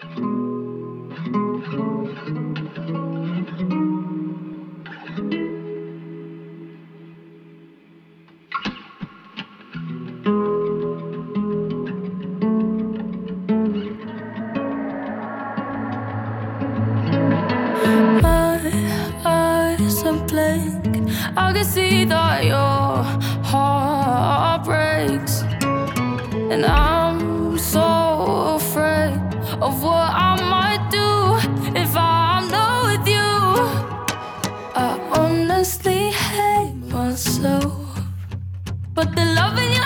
My eyes are blank. I can see that your heart breaks, and I'm so afraid of what I might do if I'm not with you. I honestly hate myself, but the love in your